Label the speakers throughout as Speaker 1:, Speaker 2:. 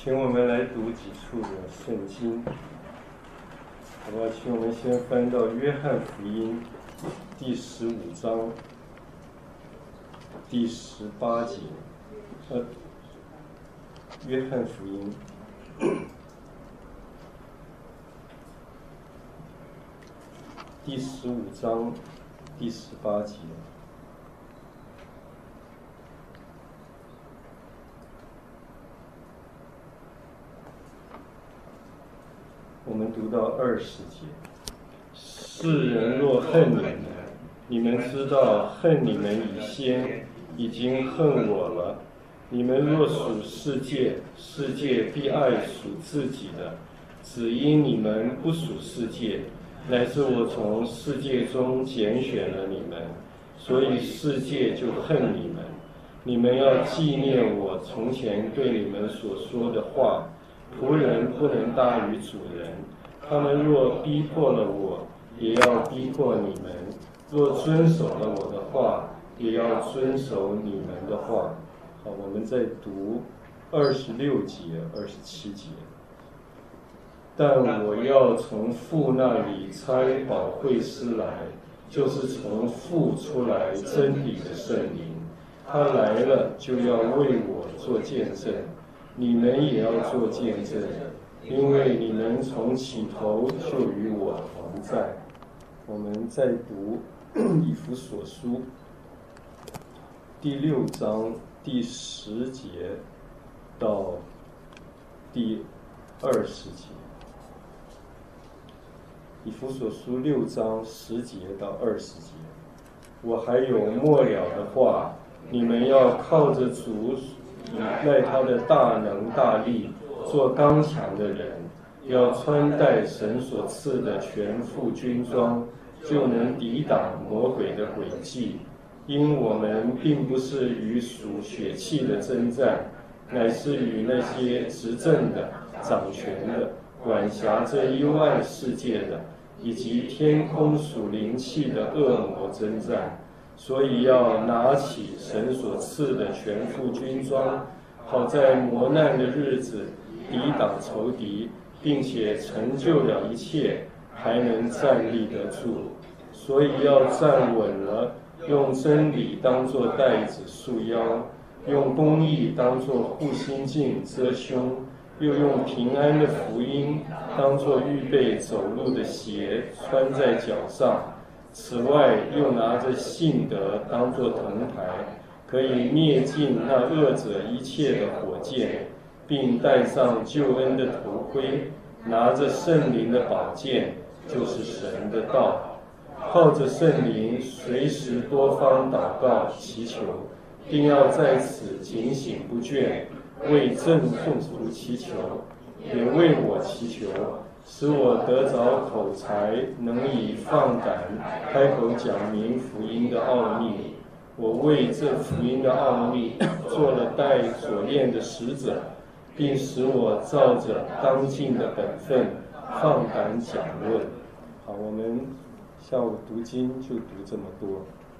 Speaker 1: 请我们来读几处的圣经，好吧？请我们先翻到约翰福音第15章第18节。约翰福音第15章第18节。我们读到20节，世人若恨你们，你们知道恨你们以先已经恨我了。你们若属世界，世界必爱属自己的；只因你们不属世界，乃是我从世界中拣选了你们，所以世界就恨你们。你们要纪念我从前对你们所说的话。仆人不能大于主人，他们若逼迫了我，也要逼迫你们；若遵守了我的话，也要遵守你们的话。好，我们再读26节、27节。但我要从父那里差保惠师来，就是从父出来真理的圣灵，他来了就要为我做见证。你们也要做见证，因为你们从起头就与我同在。我们再读以弗所书第6章第10节到第20节。以弗所书6章10节到20节。我还有末了的话，你们要靠着主倚赖他的大能大力，做刚强的人，要穿戴神所赐的全副军装，就能抵挡魔鬼的诡计。因我们并不是与属血气的征战，乃是与那些执政的、掌权的、管辖这幽暗世界的，以及天空属灵气的恶魔征战。所以要拿起神所赐的全副军装，好在磨难的日子抵挡仇敌，并且成就了一切，还能站立得住。所以要站稳了，用真理当作带子束腰，用公义当作护心镜遮胸，又用平安的福音当作预备走路的鞋穿在脚上。此外，又拿着信德当作藤牌，可以灭尽那恶者一切的火箭，并戴上救恩的头盔，拿着圣灵的宝剑，就是神的道，靠着圣灵随时多方祷告祈求，并要在此警醒不倦，为正奉主祈求，也为我祈求，使我得着口才，能以放胆开口讲明福音的奥秘。我为这福音的奥秘做了带锁链的使者，并使我照着当尽的本分放胆讲论。好，我们下午读经就读这么多。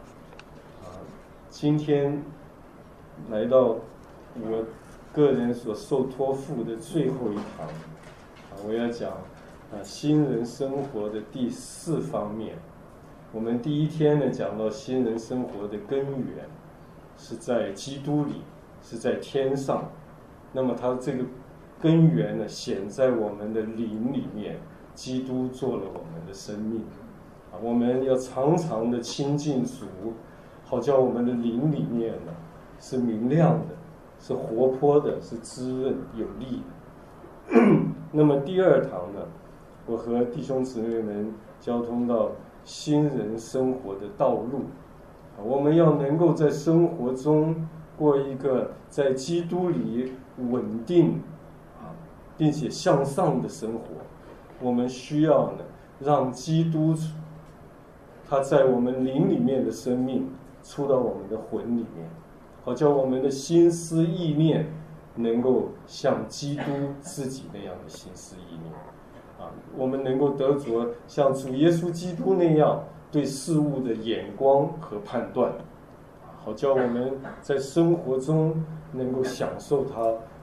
Speaker 1: 今天来到我个人所受托付的最后一堂，我要讲新人生活的第4方面。我们第一天呢讲到新人生活的根源是在基督里，是在天上。那么它这个根源呢显在我们的灵里面，基督做了我们的生命。我们要常常的亲近主，好叫我们的灵里面呢是明亮的，是活泼的，是滋润有力的。那么第2堂呢，我和弟兄姊妹们交通到新人生活的道路。我们要能够在生活中过一个在基督里稳定并且向上的生活。我们需要呢让基督他在我们灵里面的生命出到我们的魂里面，好叫我们的心思意念能够像基督自己那样的心思意念。我们能够得着像主耶稣基督那样对事物的眼光和判断，好叫我们在生活中能够享受他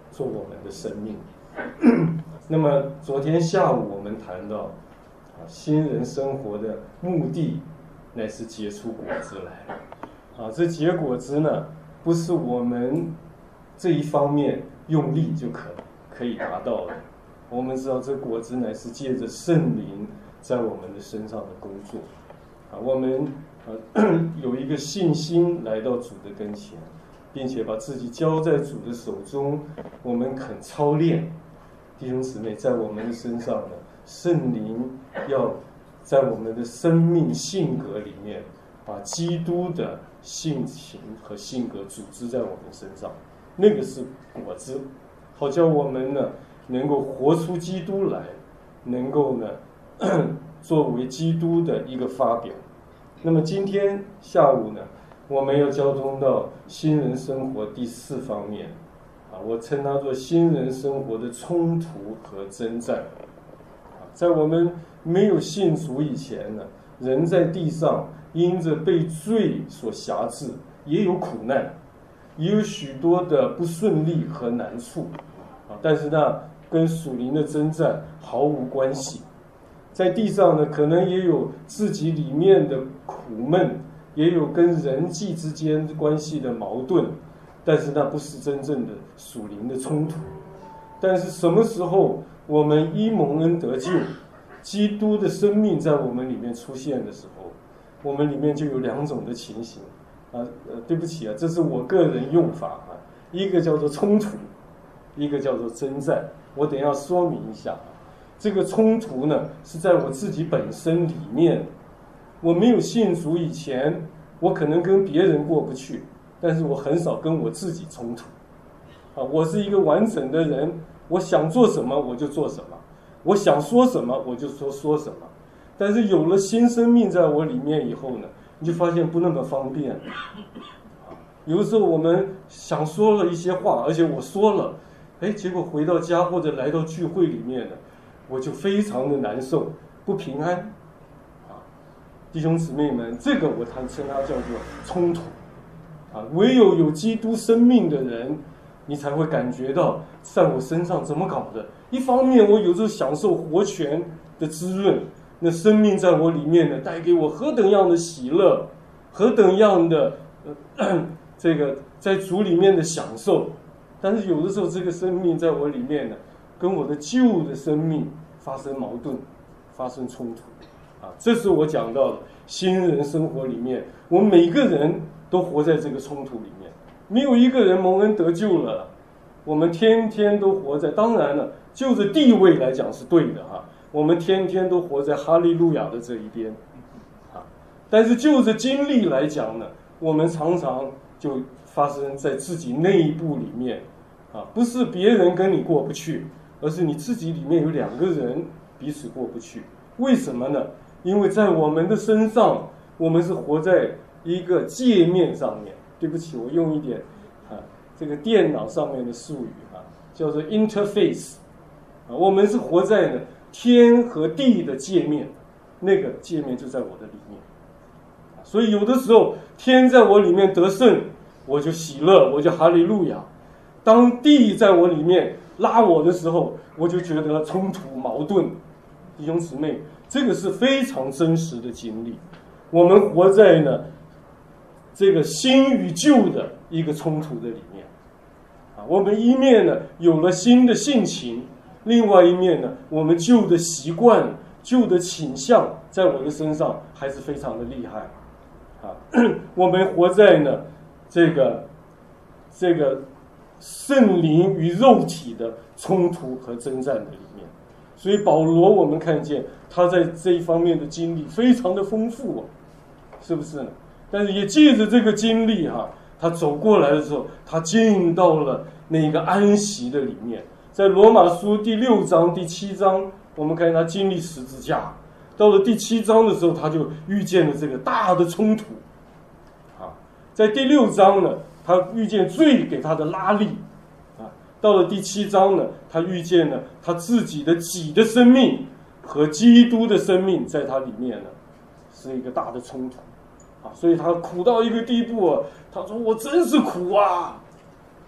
Speaker 1: 做我们的生命。那么昨天下午我们谈到新人生活的目的乃是结出果子来。这结果子呢，不是我们这一方面用力就可以达到的。我们知道这果子乃是借着圣灵在我们的身上的工作。我们有一个信心来到主的跟前，并且把自己交在主的手中，我们肯操练。弟兄姊妹，在我们的身上呢，圣灵要在我们的生命性格里面，把基督的性情和性格组织在我们身上，那个是果子，好叫我们呢能够活出基督来，能够呢作为基督的一个发表。那么今天下午呢，我们要交通到新人生活第4方面，我称它做新人生活的冲突和征战。在我们没有信主以前呢，人在地上因着被罪所辖制，也有苦难，也有许多的不顺利和难处，但是呢，跟属灵的征战毫无关系。在地上呢，可能也有自己里面的苦闷，也有跟人际之间关系的矛盾，但是那不是真正的属灵的冲突。但是什么时候我们因蒙恩得救，基督的生命在我们里面出现的时候，我们里面就有2种的情形。对不起这是我个人用法一个叫做冲突，一个叫做征战。我等一下说明一下。这个冲突呢，是在我自己本身里面。我没有信主以前，我可能跟别人过不去，但是我很少跟我自己冲突。我是一个完整的人，我想做什么我就做什么，我想说什么我就说什么。但是有了新生命在我里面以后呢，你就发现不那么方便。有的时候我们想说了一些话，而且我说了，结果回到家或者来到聚会里面呢，我就非常的难受，不平安。弟兄姊妹们，这个我称它叫做冲突。唯有基督生命的人，你才会感觉到在我身上怎么搞的。一方面我有时候享受活泉的滋润，那生命在我里面呢，带给我何等样的喜乐，何等样的这个在主里面的享受。但是有的时候这个生命在我里面呢，跟我的旧的生命发生矛盾，发生冲突。这是我讲到的新人生活里面，我们每个人都活在这个冲突里面，没有一个人蒙恩得救了。我们天天都活在，当然了，就着地位来讲是对的我们天天都活在哈利路亚的这一边但是就着经历来讲呢，我们常常就发生在自己内部里面不是别人跟你过不去，而是你自己里面有2个人彼此过不去。为什么呢？因为在我们的身上，我们是活在一个界面上面。对不起，我用一点这个电脑上面的术语叫做 interface 我们是活在呢天和地的界面，那个界面就在我的里面。所以有的时候天在我里面得胜，我就喜乐，我就哈利路亚。当地在我里面拉我的时候，我就觉得冲突矛盾。弟兄姊妹，这个是非常真实的经历。我们活在呢这个新与旧的一个冲突的里面我们一面呢有了新的性情，另外一面呢，我们旧的习惯、旧的倾向在我的身上还是非常的厉害我们活在呢这个圣灵与肉体的冲突和征战的里面。所以保罗我们看见他在这一方面的经历非常的丰富是不是呢？但是也借着这个经历他走过来的时候，他进到了那个安息的里面。在罗马书第6章第7章，我们看他经历十字架，到了第7章的时候，他就遇见了这个大的冲突在第6章呢，他遇见罪给他的拉力到了第7章呢，他遇见了他自己的己的生命和基督的生命在他里面呢，是一个大的冲突所以他苦到一个地步他说我真是苦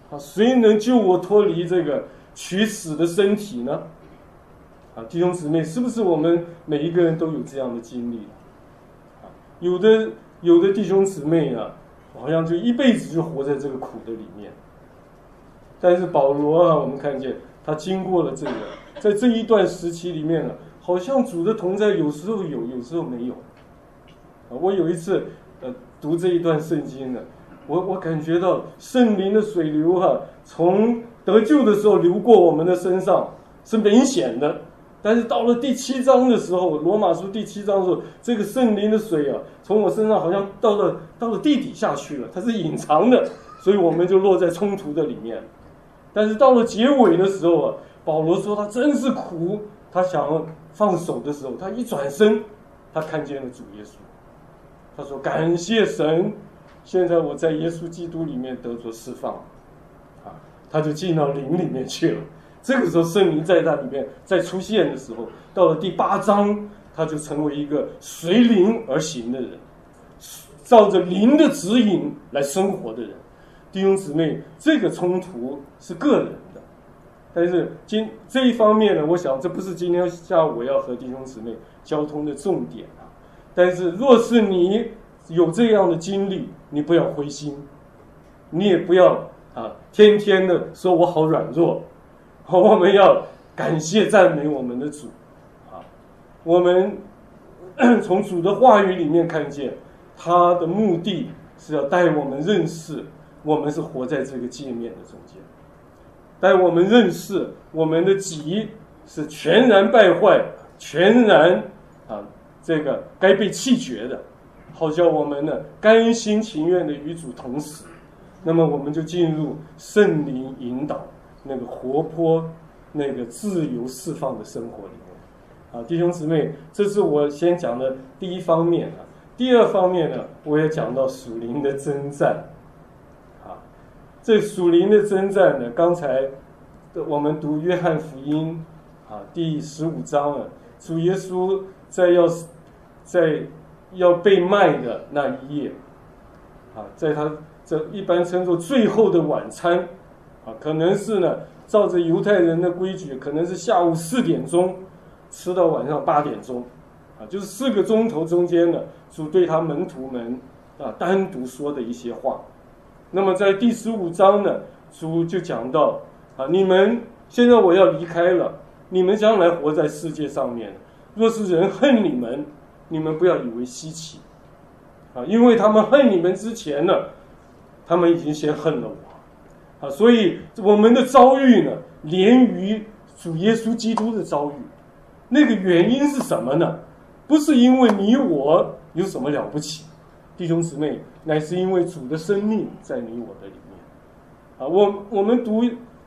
Speaker 1: 谁能救我脱离这个取死的身体呢？弟兄姊妹，是不是我们每一个人都有这样的经历？有的弟兄姊妹啊，好像就一辈子就活在这个苦的里面。但是保罗啊，我们看见他经过了这个，在这一段时期里面呢，好像主的同在有时候有，有时候没有。我有一次读这一段圣经呢，我感觉到圣灵的水流从得救的时候流过我们的身上是明显的，但是到了第7章的时候，罗马书第7章的时候，这个圣灵的水啊，从我身上好像到了地底下去了，它是隐藏的，所以我们就落在冲突的里面。但是到了结尾的时候啊，保罗说他真是苦，他想放手的时候，他一转身，他看见了主耶稣，他说感谢神，现在我在耶稣基督里面得着释放，他就进到灵里面去了。这个时候圣灵在他里面再出现的时候，到了第8章，他就成为一个随灵而行的人，照着灵的指引来生活的人。弟兄姊妹，这个冲突是个人的，但是这一方面呢，我想这不是今天下午我要和弟兄姊妹交通的重点啊。但是若是你有这样的经历，你不要灰心，你也不要天天的说我好软弱，我们要感谢赞美我们的主我们从主的话语里面看见，他的目的是要带我们认识我们是活在这个界面的中间，带我们认识我们的己是全然败坏，全然这个该被弃绝的，好叫我们呢甘心情愿的与主同死。那么我们就进入圣灵引导那个活泼、那个自由释放的生活里面。弟兄姊妹，这是我先讲的第一方面第二方面呢，我也讲到属灵的征战。这属灵的征战呢，刚才我们读约翰福音第15章主耶稣在要被卖的那一夜在他这一般称作最后的晚餐可能是呢照着犹太人的规矩，可能是下午4点钟吃到晚上8点钟就是4个钟头中间呢，主对他门徒们单独说的一些话。那么在第15章呢，主就讲到你们现在我要离开了，你们将来活在世界上面，若是人恨你们，你们不要以为稀奇因为他们恨你们之前呢，他们已经先恨了我所以我们的遭遇呢，连于主耶稣基督的遭遇。那个原因是什么呢？不是因为你我有什么了不起，弟兄姊妹，乃是因为主的生命在你我的里面我们读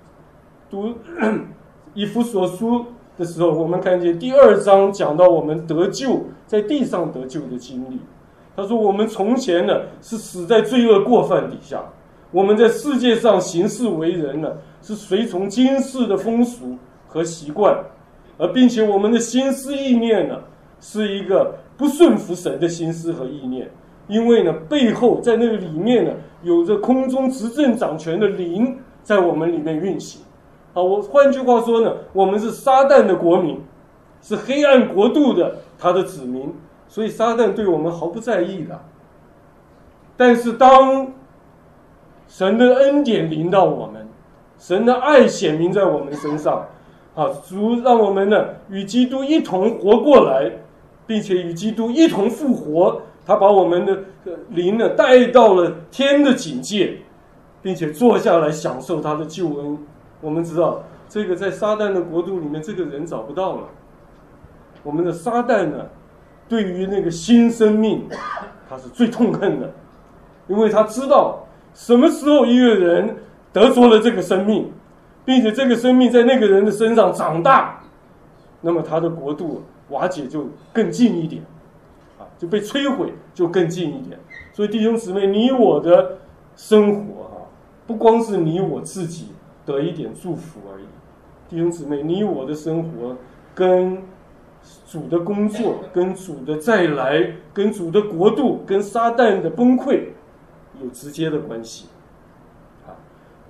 Speaker 1: 以弗所书的时候，我们看见第2章讲到我们得救，在地上得救的经历。他说我们从前呢是死在罪恶过犯底下，我们在世界上行事为人呢是随从今世的风俗和习惯，并且我们的心思意念呢是一个不顺服神的心思和意念，因为呢背后在那个里面呢有着空中执政掌权的灵在我们里面运行我换句话说呢，我们是撒旦的国民，是黑暗国度的他的子民，所以撒旦对我们毫不在意的。但是当神的恩典临到我们，神的爱显明在我们身上主让我们呢与基督一同活过来，并且与基督一同复活，他把我们的灵呢带到了天的境界，并且坐下来享受他的救恩。我们知道这个在撒旦的国度里面，这个人找不到了。我们的撒旦呢对于那个新生命他是最痛恨的，因为他知道什么时候一个人得着了这个生命，并且这个生命在那个人的身上长大，那么他的国度瓦解就更近一点就被摧毁就更近一点。所以弟兄姊妹，你我的生活不光是你我自己得一点祝福而已，弟兄姊妹，你我的生活跟主的工作，跟主的再来，跟主的国度，跟撒旦的崩溃有直接的关系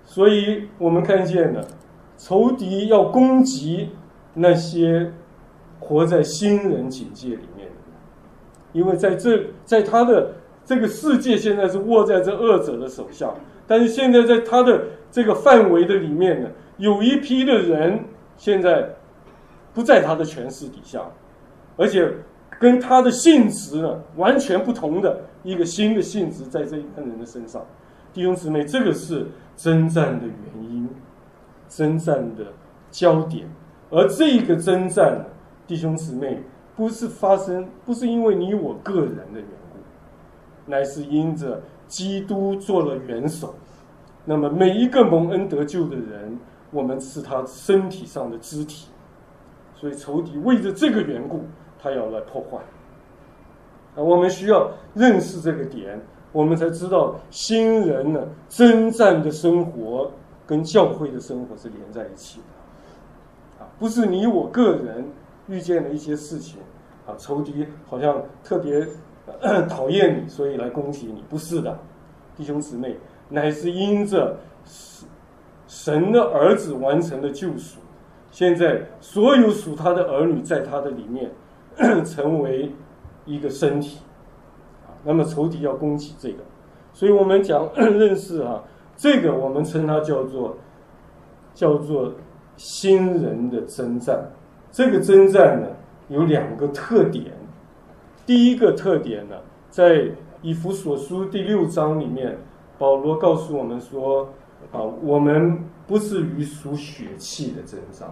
Speaker 1: 所以我们看见了，仇敌要攻击那些活在新人警戒里面的人，因为在他的这个世界现在是握在这恶者的手下，但是现在在他的这个范围的里面呢，有一批的人现在不在他的权势底下，而且跟他的性质呢完全不同的一个新的性质在这一般人的身上。弟兄姊妹，这个是征战的原因，征战的焦点。而这个征战呢，弟兄姊妹，不是因为你我个人的缘故，乃是因着基督做了元首。那么每一个蒙恩得救的人，我们是他身体上的肢体，所以仇敌为着这个缘故，他要来破坏。我们需要认识这个点，我们才知道新人呢征战的生活跟教会的生活是连在一起的。不是你我个人遇见了一些事情，仇敌好像特别讨厌你，所以来攻击你，不是的，弟兄姊妹，乃是因着神的儿子完成了救赎，现在所有属他的儿女在他的里面成为一个身体，那么仇敌要攻击这个，所以我们讲认识这个我们称它叫做新人的征战。这个征战呢有两个特点，第一个特点呢，在以弗所书第6章里面，保罗告诉我们说，我们不是与属血气的征战，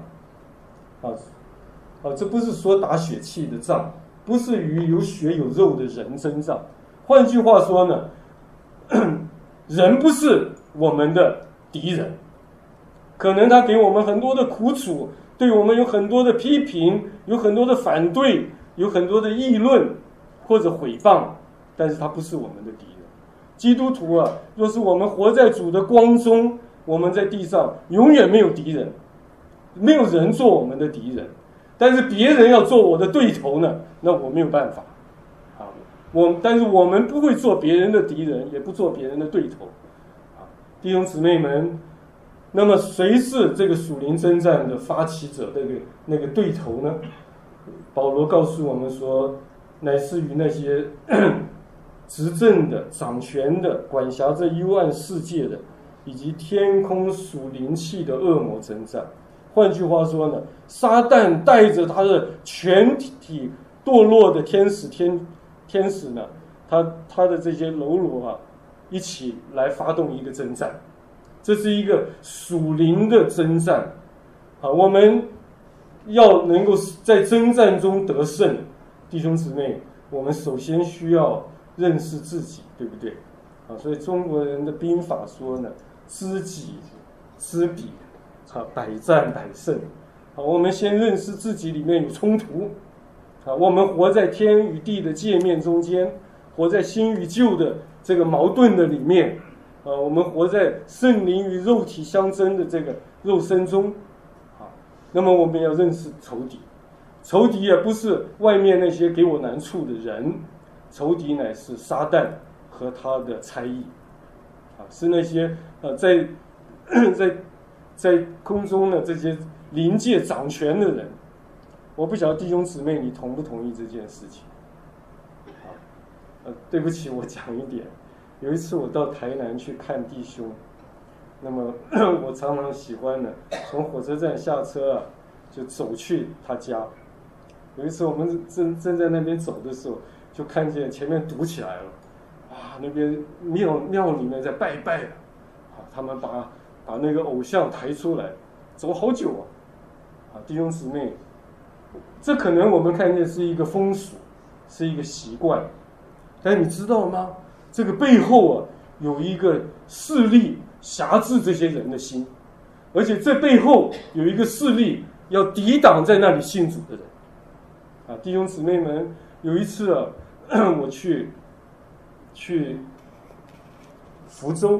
Speaker 1: 这不是说打血气的仗，不是与有血有肉的人征战。换句话说呢，人不是我们的敌人，可能他给我们很多的苦楚，对我们有很多的批评，有很多的反对，有很多的议论或者毁谤，但是他不是我们的敌人。基督徒若是我们活在主的光中，我们在地上永远没有敌人，没有人做我们的敌人。但是别人要做我的对头呢，那我没有办法。但是我们不会做别人的敌人，也不做别人的对头。弟兄姊妹们，那么谁是这个属灵征战的发起者的那个对头呢？保罗告诉我们说，乃是与那些执政的、掌权的、管辖这幽暗世界的，以及天空属灵气的恶魔征战。换句话说呢，撒旦带着他的全体堕落的天使呢，他的这些喽啰一起来发动一个征战。这是一个属灵的征战。我们要能够在征战中得胜，弟兄姊妹，我们首先需要认识自己，对不对？所以中国人的兵法说呢，知己知彼，百战百胜。我们先认识自己里面有冲突，我们活在天与地的界面中间，活在新与旧的这个矛盾的里面，我们活在圣灵与肉体相争的这个肉身中。那么我们要认识仇敌，仇敌也不是外面那些给我难处的人，仇敌乃是撒旦和他的差役，是那些在空中的这些临界掌权的人。我不晓得弟兄姊妹你同不同意这件事情？对不起，我讲一点。有一次我到台南去看弟兄，那么我常常喜欢呢从火车站下车就走去他家。有一次我们正在那边走的时候，就看见前面堵起来了，那边庙里面在拜拜他们把那个偶像抬出来，走好久弟兄姊妹，这可能我们看见是一个风俗，是一个习惯，但你知道吗？这个背后有一个势力辖制这些人的心，而且这背后有一个势力要抵挡在那里信主的人。弟兄姊妹们，有一次我去福州，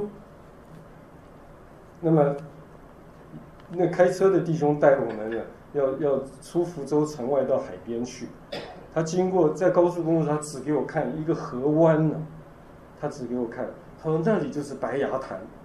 Speaker 1: 那么那开车的弟兄带我们要出福州城外到海边去。他经过在高速公路上，他指给我看一个河湾他指给我看，他说那里就是白崖潭。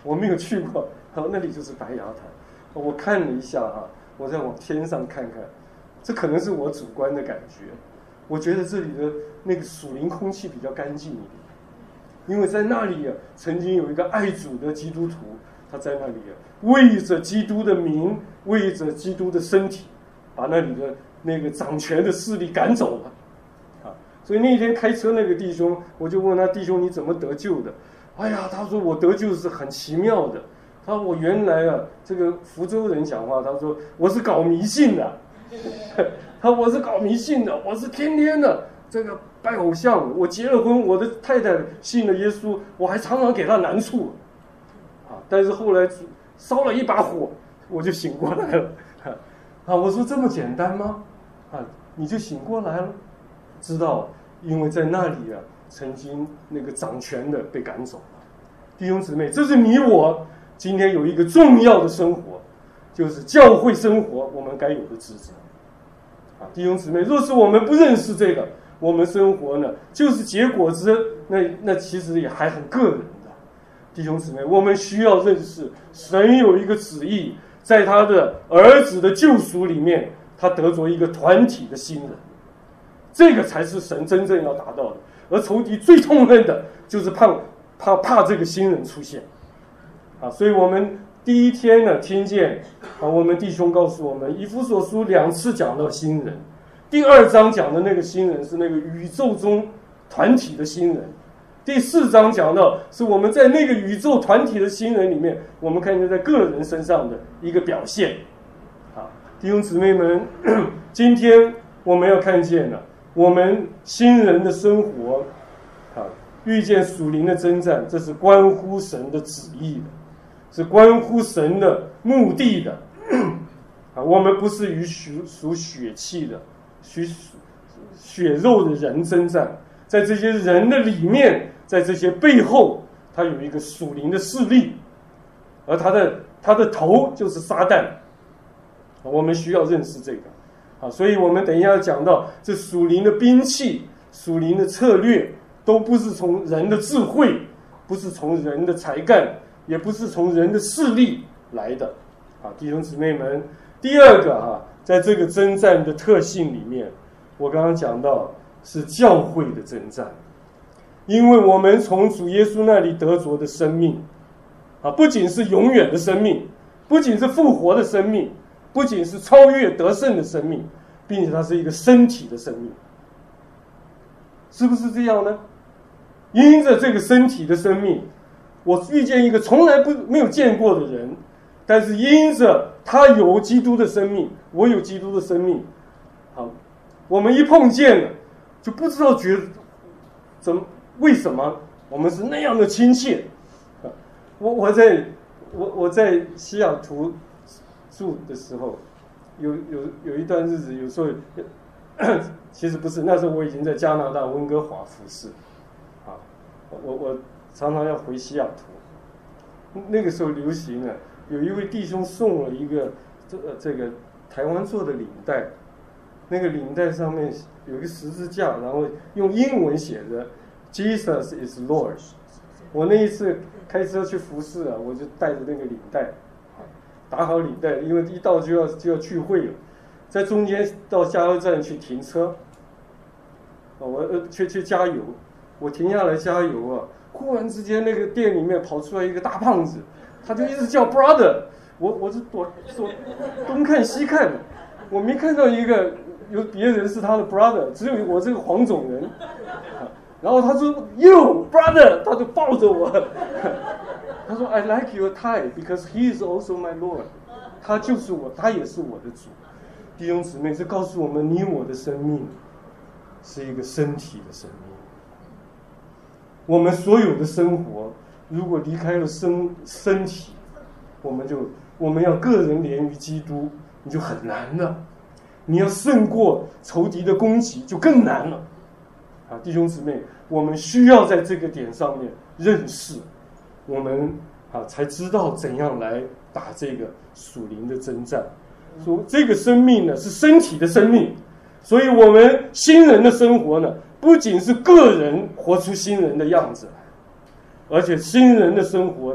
Speaker 2: 我没有去过，那里就是白崖潭。我看了一下我再往天上看看，这可能是我主观的感觉。我觉得这里的那个属灵空气比较干净一点，因为在那里曾经有一个爱主的基督徒，他在那里为着基督的名，为着基督的身体，把那里的那个掌权的势力赶走了。所以那天开车那个弟兄，我就问他，弟兄你怎么得救的？哎呀，他说我得救是很奇妙的。他说我原来这个福州人讲话，他说我是搞迷信的，他说我是搞迷信的，我是天天的这个拜偶像。我结了婚，我的太太信了耶稣，我还常常给她难处但是后来烧了一把火，我就醒过来了我说这么简单吗？你就醒过来了。知道，因为在那里曾经那个掌权的被赶走了。弟兄姊妹，这是你我今天有一个重要的生活，就是教会生活我们该有的职责弟兄姊妹，若是我们不认识这个，我们生活呢就是结果子，那其实也还很个人的。弟兄姊妹，我们需要认识神有一个旨意，在他的儿子的救赎里面，他得着一个团体的新人。这个才是神真正要达到的，而仇敌最痛恨的就是怕这个新人出现所以我们第一天呢听见我们弟兄告诉我们，以弗所书2次讲到新人，第2章讲的那个新人是那个宇宙中团体的新人，第4章讲到是我们在那个宇宙团体的新人里面，我们看见在个人身上的一个表现弟兄姊妹们，今天我们要看见我们新人的生活遇见属灵的征战，这是关乎神的旨意的，是关乎神的目的的我们不是与属血气的血肉的人征战，在这些人的里面，在这些背后，他有一个属灵的势力，而他的头就是撒旦我们需要认识这个所以我们等一下讲到这属灵的兵器、属灵的策略，都不是从人的智慧，不是从人的才干，也不是从人的势力来的弟兄姊妹们，第二个在这个征战的特性里面，我刚刚讲到是教会的征战，因为我们从主耶稣那里得着的生命不仅是永远的生命，不仅是复活的生命，不仅是超越得胜的生命，并且它是一个身体的生命，是不是这样呢？因着这个身体的生命，我遇见一个从来没有见过的人，但是因着他有基督的生命，我有基督的生命我们一碰见了，就不知道为什么我们是那样的亲切我在西雅图住的时候，有一段日子，有时候其实不是，那时候我已经在加拿大温哥华服侍我常常要回西雅图。那个时候流行有一位弟兄送了一个这个台湾做的领带，那个领带上面有一个十字架，然后用英文写着 Jesus is Lord。 我那一次开车去服侍我就带着那个领带打好领带，因为一到就要聚会了，在中间到加油站去停车我去加油，我停下来加油忽然之间那个店里面跑出来一个大胖子，他就一直叫 brother， 我是躲东看西看，我没看到有别人是他的 brother， 只有我这个黄种人然后他说 You brother， 他就抱着我他说 I like your tie because he is also my Lord， 他就是我，他也是我的主。弟兄姊妹，这告诉我们，你我的生命是一个身体的生命。我们所有的生活如果离开了身体，我们要个人连于基督，你就很难了，你要胜过仇敌的攻击就更难了弟兄姊妹，我们需要在这个点上面认识，我们才知道怎样来打这个属灵的征战。说这个生命呢是身体的生命，所以我们新人的生活呢，不仅是个人活出新人的样子，而且新人的生活呢，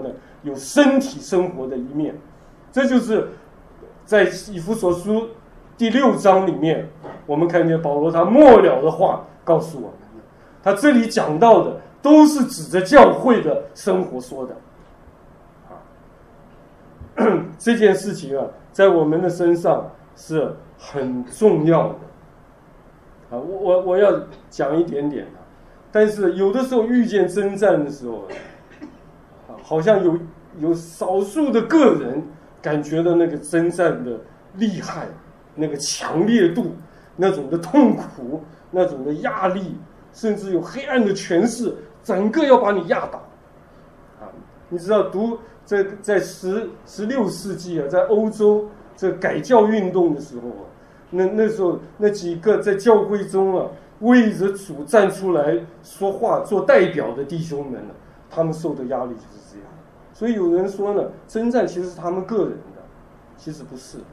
Speaker 2: 有身体生活的一面。这就是在以弗所书第6章里面，我们看见保罗他末了的话告诉我们的。他这里讲到的都是指着教会的生活说的。这件事情啊，在我们的身上是很重要的。我要讲一点点啊，但是有的时候遇见征战的时候好像有少数的个人感觉到那个征战的厉害，那个强烈度，那种的痛苦，那种的压力，甚至有黑暗的权势，整个要把你压倒。你知道读在16世纪啊，在欧洲这改教运动的时候啊，那时候那几个在教会中啊为着主站出来说话做代表的弟兄们呢，他们受的压力就是这样。所以有人说呢，征战其实是他们个人的，其实不是。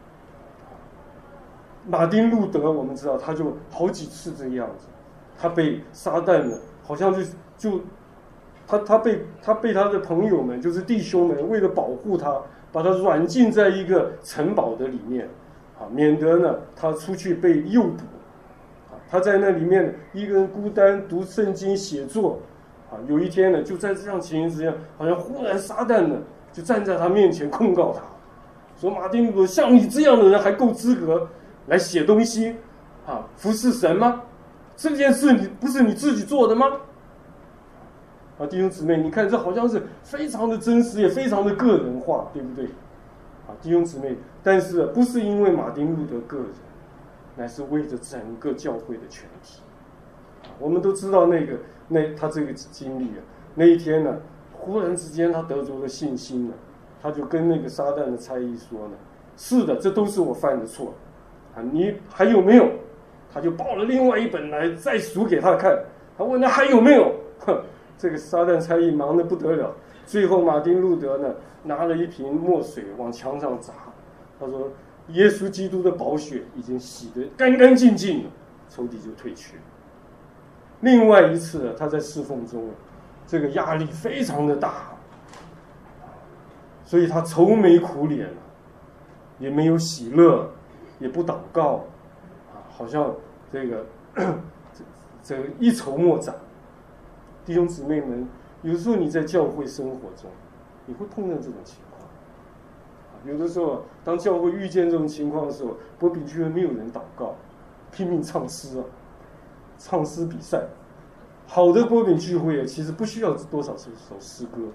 Speaker 2: 马丁路德我们知道，他就好几次这个样子，他被撒旦呢，好像就他被他的朋友们，就是弟兄们，为了保护他，把他软禁在一个城堡的里面，免得呢他出去被诱捕。他在那里面一个人孤单读圣经写作，有一天呢，就在这样情形之下，好像忽然撒旦呢就站在他面前控告他，说马丁路德像你这样的人还够资格来写东西，服侍神吗？这件事不是你自己做的吗？弟兄姊妹，你看这好像是非常的真实，也非常的个人化，对不对？弟兄姊妹，但是不是因为马丁路德个人，乃是为着整个教会的全体。我们都知道他这个经历啊，那一天呢，忽然之间他得着了信心了，他就跟那个撒旦的差役说呢：“是的，这都是我犯的错，你还有没有？”他就抱了另外一本来，再数给他看。他问他还有没有？这个撒旦差役忙得不得了。最后马丁路德呢，拿了一瓶墨水往墙上砸，他说：“耶稣基督的宝血已经洗得干干净净了，仇敌就退去了。”另外一次他在侍奉中，这个压力非常的大，所以他愁眉苦脸，也没有喜乐，也不祷告，好像这个一筹莫展。弟兄姊妹们，有时候你在教会生活中，你会碰到这种情况。有的时候，当教会遇见这种情况的时候，波比聚会没有人祷告，拼命唱诗唱诗比赛。好的波比聚会其实不需要多少首诗歌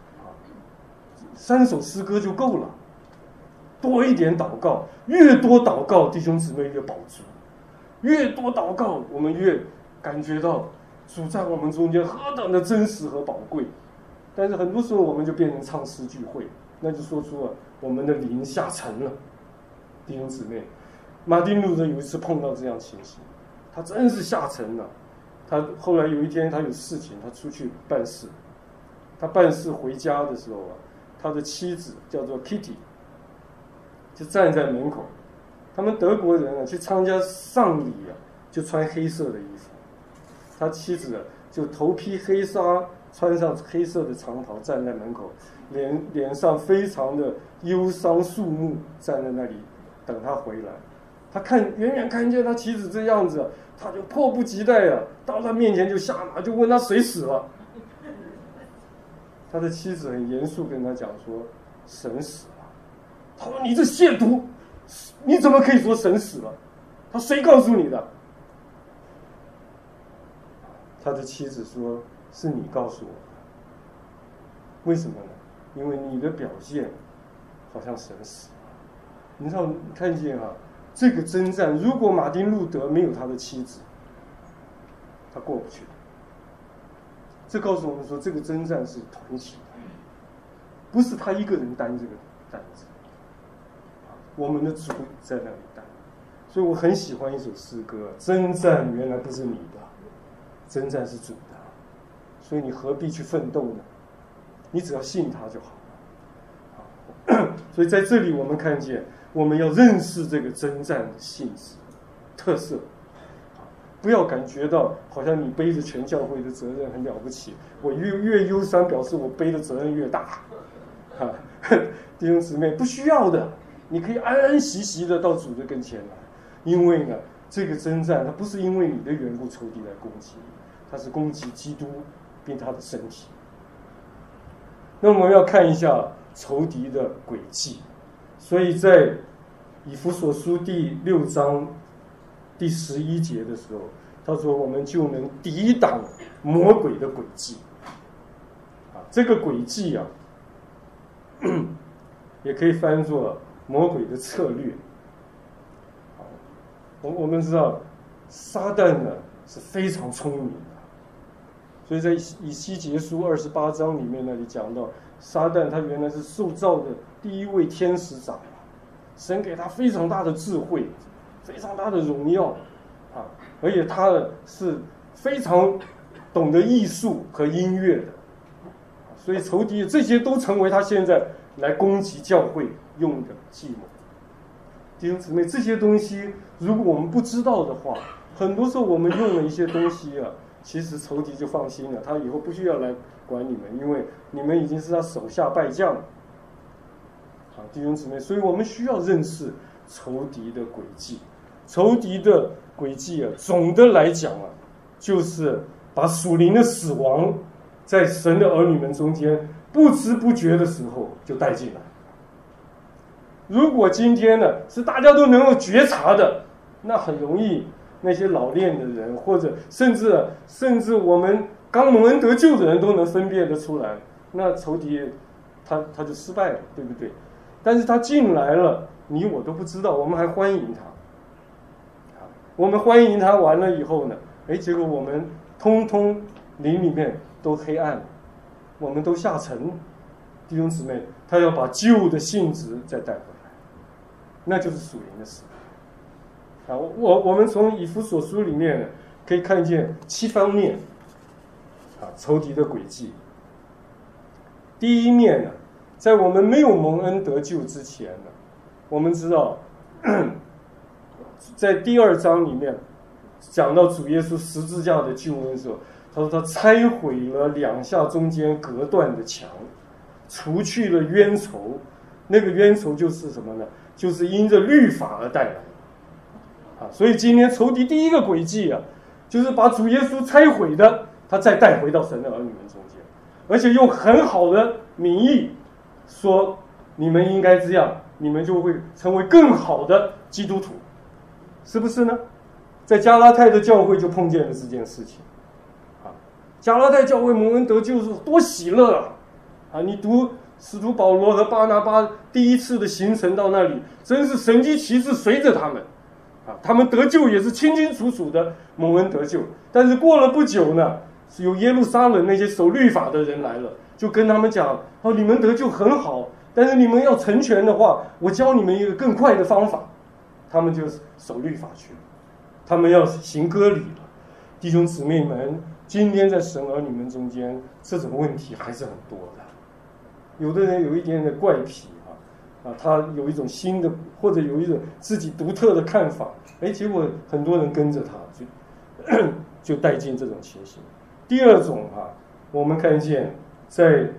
Speaker 2: ，3首诗歌就够了。多一点祷告，越多祷告，弟兄姊妹越饱足；越多祷告，我们越感觉到主在我们中间何等的真实和宝贵。但是很多时候我们就变成唱诗聚会，那就说出了我们的灵下沉了。弟兄姊妹，马丁路德有一次碰到这样情形，他真是下沉了。他后来有一天他有事情，他出去办事。他办事回家的时候他的妻子叫做 Kitty， 就站在门口。他们德国人去参加丧礼就穿黑色的衣服。他妻子就头披黑纱，穿上黑色的长袍，站在门口，脸上非常的忧伤肃穆，站在那里等他回来。他远远看见他妻子这样子，他就迫不及待到他面前就下马，就问他谁死了。他的妻子很严肃跟他讲说：“神死了。”他说：“你这亵渎，你怎么可以说神死了？”他说：“谁告诉你的？”他的妻子说：“是你告诉我的。”为什么呢？因为你的表现好像神死了。你知道，看见这个征战，如果马丁路德没有他的妻子，他过不去。这告诉我们说，这个征战是团体的，不是他一个人担这个担子。我们的主在那里担。所以我很喜欢一首诗歌：征战原来不是你的，征战是主的，所以你何必去奋斗呢？你只要信他就好了。所以在这里我们看见，我们要认识这个征战的性质、特色，不要感觉到好像你背着全教会的责任很了不起。我越忧伤，表示我背的责任越大。 弟兄姊妹，不需要的，你可以安安息息的到主的跟前来，因为呢，这个征战它不是因为你的缘故仇敌来攻击你，它是攻击基督并他的身体。那我们要看一下仇敌的诡计，所以在以弗所书第6章第11节的时候，他说我们就能抵挡魔鬼的诡计。这个诡计啊，也可以翻作魔鬼的策略。我们知道撒旦呢是非常聪明的，所以在以西结书28章里面那里讲到，撒旦他原来是受造的第一位天使长，神给他非常大的智慧，非常大的荣耀啊，而且他是非常懂得艺术和音乐的，所以仇敌这些都成为他现在来攻击教会用的计谋。弟兄姊妹，这些东西如果我们不知道的话，很多时候我们用了一些东西啊，其实仇敌就放心了，他以后不需要来管你们，因为你们已经是他手下败将了。好，弟兄姊妹，所以我们需要认识仇敌的诡计。仇敌的诡计啊，总的来讲啊，就是把属灵的死亡在神的儿女们中间不知不觉的时候就带进来。如果今天呢是大家都能够觉察的，那很容易那些老练的人，或者甚至我们刚蒙恩得救的人都能分辨得出来，那仇敌他就失败了，对不对？但是他进来了，你我都不知道，我们还欢迎他。我们欢迎他完了以后呢，结果我们通通灵里面都黑暗了，我们都下沉。弟兄姊妹，他要把旧的性质再带回来，那就是属灵的死。我们从以弗所书里面呢，可以看见7方面仇敌的诡计。第一面呢，在我们没有蒙恩得救之前呢，我们知道在第2章里面讲到主耶稣十字架的救恩的时候，他说他拆毁了2下中间隔断的墙，除去了冤仇。那个冤仇就是什么呢？就是因着律法而带来的。所以今天仇敌第一个诡计啊，就是把主耶稣拆毁的，他再带回到神的儿女们中间，而且用很好的名义说你们应该这样，你们就会成为更好的基督徒，是不是呢？在加拉太的教会就碰见了这件事情。加拉太教会蒙恩得救是多喜乐啊！你读使徒保罗和巴拿巴第一次的行程到那里，真是神迹奇事随着他们。他们得救也是清清楚楚的蒙恩得救，但是过了不久呢，有耶路撒冷那些守律法的人来了，就跟他们讲：你们得救很好，但是你们要成全的话，我教你们一个更快的方法。他们就守律法去了，他们要行割礼了。弟兄姊妹们，今天在神儿女们中间，这种问题还是很多的。有的人有一点点怪癖他有一种新的，或者有一种自己独特的看法，结果很多人跟着他，就带进这种情形。第二种我们看见在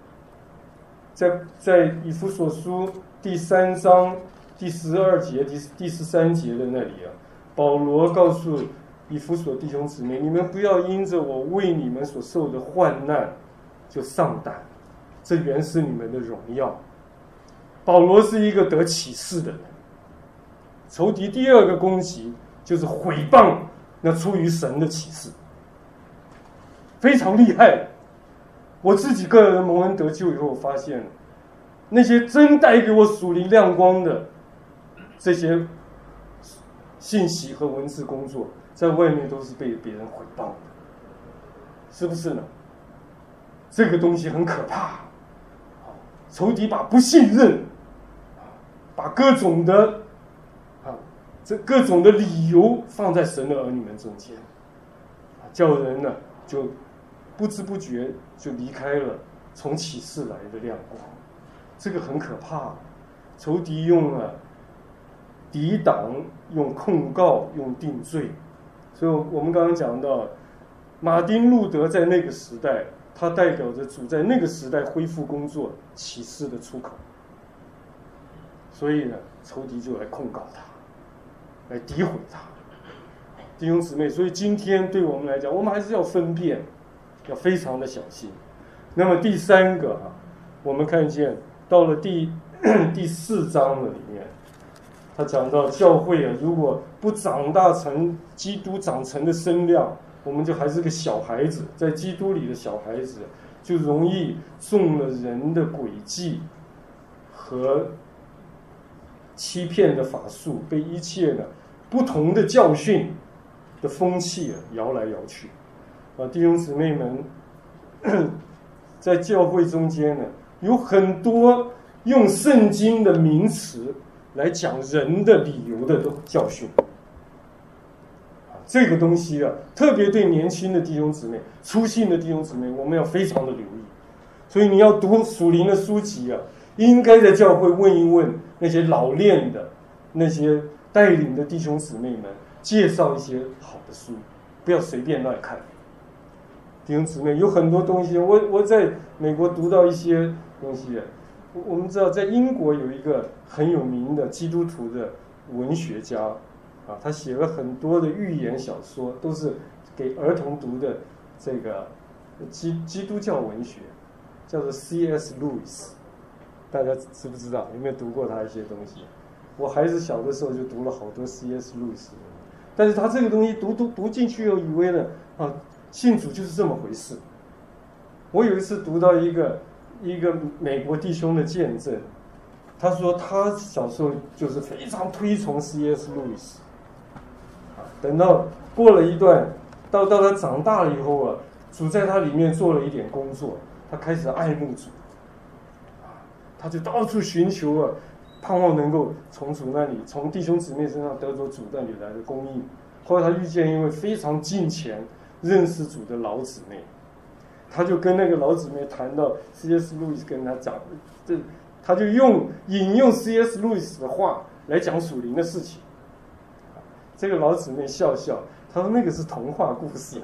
Speaker 2: 以弗所书第3章第12节第13节的那里保罗告诉以弗所弟兄姊妹，你们不要因着我为你们所受的患难就丧胆，这原是你们的荣耀。保罗是一个得启示的人，仇敌第二个攻击就是毁谤那出于神的启示，非常厉害。我自己个人蒙恩得救以后，我发现那些真带给我属灵亮光的这些信息和文字工作，在外面都是被别人毁谤的，是不是呢？这个东西很可怕。仇敌把不信任，把各种的理由放在神的儿女们中间，叫人呢就不知不觉就离开了从启示来的亮光。这个很可怕。仇敌用了抵挡，用控告，用定罪。所以我们刚刚讲到马丁路德在那个时代它代表着主在那个时代恢复工作启示的出口。所以呢，仇敌就来控告他，来诋毁他。弟兄姊妹，所以今天对我们来讲，我们还是要分辨，要非常的小心。那么第三个我们看见到了第4章的里面，他讲到教会如果不长大成基督长成的身量，我们就还是个小孩子，在基督里的小孩子，就容易中了人的诡计和欺骗的法术，被一切的不同的教训的风气摇来摇去。弟兄姊妹们，在教会中间呢，有很多用圣经的名词来讲人的理由的教训。这个东西特别对年轻的弟兄姊妹、初信的弟兄姊妹，我们要非常的留意。所以你要读属灵的书籍应该在教会问一问那些老练的、那些带领的弟兄姊妹们，介绍一些好的书，不要随便乱看。弟兄姊妹，有很多东西，我在美国读到一些东西。我们知道，在英国有一个很有名的基督徒的文学家他写了很多的寓言小说，都是给儿童读的这个基督教文学，叫做 C.S. Lewis。大家知不知道？有没有读过他一些东西？我孩子小的时候就读了好多 C.S. Lewis， 但是他这个东西读进去又以为呢信主就是这么回事。我有一次读到一个美国弟兄的见证，他说他小时候就是非常推崇 C.S. Lewis， 等到过了一段，到他长大了以后主在他里面做了一点工作，他开始爱慕主，他就到处寻求盼望能够从主那里，从弟兄姊妹身上得着主那里来的供应。后来他遇见一位非常近前认识主的老姊妹，他就跟那个老姊妹谈到 C.S. Lewis 跟他讲，他就引用 C.S. Lewis 的话来讲属灵的事情。这个老姊妹笑笑，他说那个是童话故事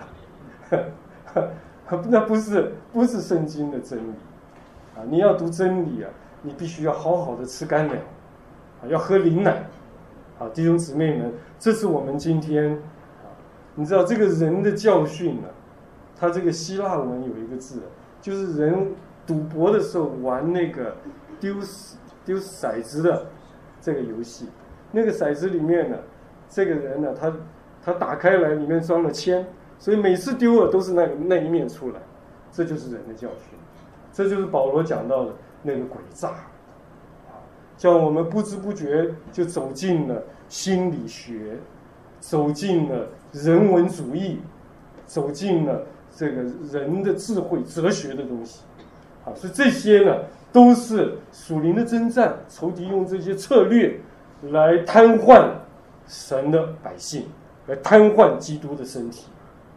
Speaker 2: 那不是圣经的真理你要读真理你必须要好好的吃干粮要喝灵奶弟兄姊妹们，这是我们今天你知道这个人的教训他这个希腊文有一个字，就是人赌博的时候玩那个丢骰子的这个游戏，那个骰子里面这个人他打开来里面装了签，所以每次丢了都是那一面出来，这就是人的教训。这就是保罗讲到的那个诡诈叫我们不知不觉就走进了心理学，走进了人文主义，走进了这个人的智慧哲学的东西所以这些都是属灵的征战，仇敌用这些策略来瘫痪神的百姓，来瘫痪基督的身体。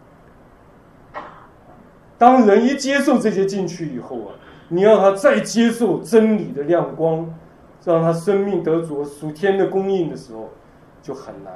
Speaker 2: 当人一接受这些进去以后你要他再接受真理的亮光，让他生命得着属天的供应的时候，就很难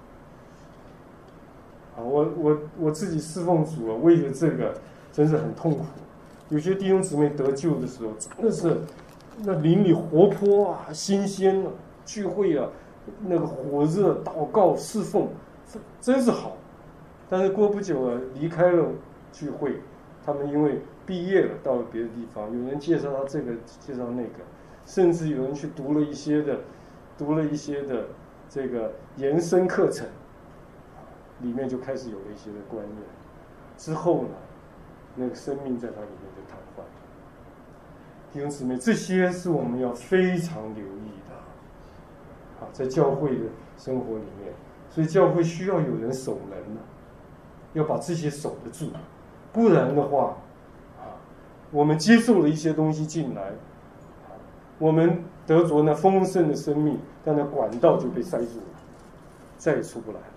Speaker 2: 了我自己侍奉主为了这个真是很痛苦。有些弟兄姊妹得救的时候，真的是那灵里活泼新鲜聚会那个火热祷告侍奉，真是好。但是过不久离开了聚会，他们因为毕业了到了别的地方，有人介绍他这个介绍那个，甚至有人去读了一些的这个延伸课程里面就开始有了一些的观念，之后那个生命在它里面就瘫痪。弟兄姊妹，这些是我们要非常留意的在教会的生活里面。所以教会需要有人守门要把这些守得住，不然的话我们接受了一些东西进来我们得着那丰盛的生命，但那管道就被塞住了，再也出不来。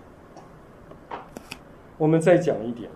Speaker 2: 我们再讲一点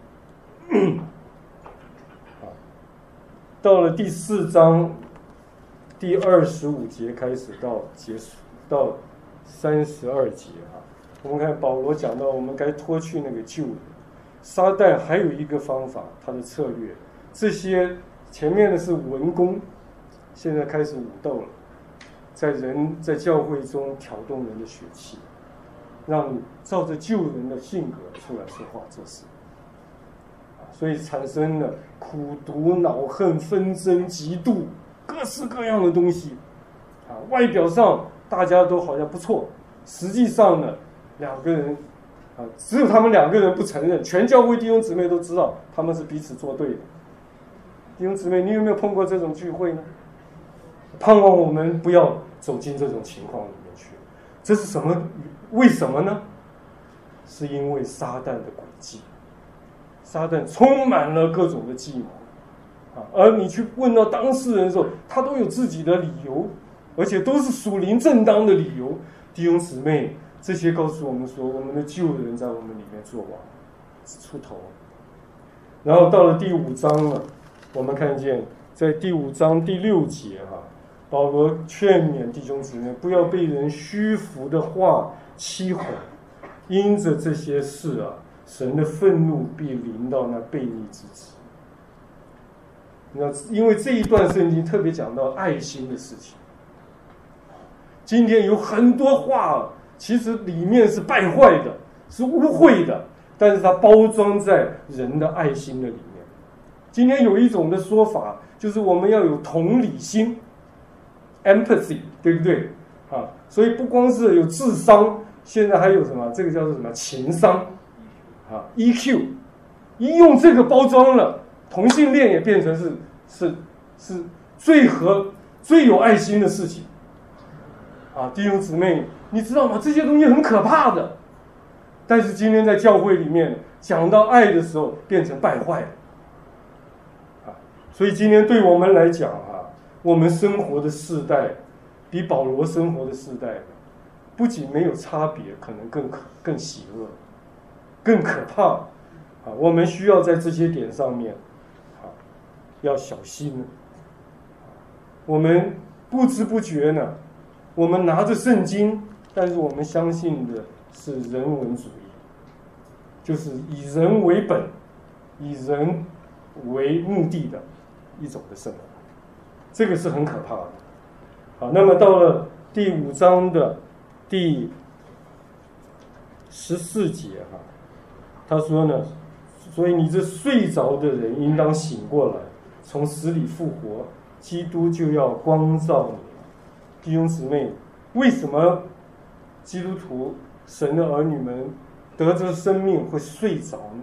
Speaker 2: 到了第4章第25节开始到结束到32节我们看保罗讲到我们该脱去那个旧的。撒旦还有一个方法，他的策略这些前面的是文攻，现在开始武斗了，在教会中挑动人的血气，让你照着救人的性格出来说话做事，所以产生了苦毒、恼恨、纷争、嫉妒，各式各样的东西。外表上大家都好像不错，实际上呢，两个人只有他们两个人不承认，全教会弟兄姊妹都知道他们是彼此作对的。弟兄姊妹，你有没有碰过这种聚会呢？盼望我们不要走进这种情况里面去。这是什么？为什么呢？是因为撒旦的诡计，撒旦充满了各种的计谋而你去问到当事人的时候，他都有自己的理由，而且都是属灵正当的理由。弟兄姊妹，这些告诉我们说，我们的救人在我们里面做王出头。然后到了第5章了，我们看见在第5章第6节保罗劝勉弟兄姊妹不要被人虚浮的话欺哄，因着这些事神的愤怒必临到那悖逆之子。因为这一段圣经特别讲到爱心的事情。今天有很多话其实里面是败坏的，是污秽的，但是它包装在人的爱心的里面。今天有一种的说法，就是我们要有同理心 empathy， 对不对所以不光是有智商，现在还有什么？这个叫做什么？情商EQ， 一用这个包装了，同性恋也变成是最有爱心的事情弟兄姊妹，你知道吗？这些东西很可怕的，但是今天在教会里面讲到爱的时候，变成败坏了所以今天对我们来讲我们生活的世代比保罗生活的世代不仅没有差别，可能更邪恶，更可怕我们需要在这些点上面要小心我们不知不觉呢，我们拿着圣经，但是我们相信的是人文主义，就是以人为本，以人为目的的一种的生活，这个是很可怕的那么到了第5章的第14节他说呢，所以你这睡着的人应当醒过来，从死里复活，基督就要光照你弟兄姊妹，为什么基督徒神的儿女们得着生命会睡着呢？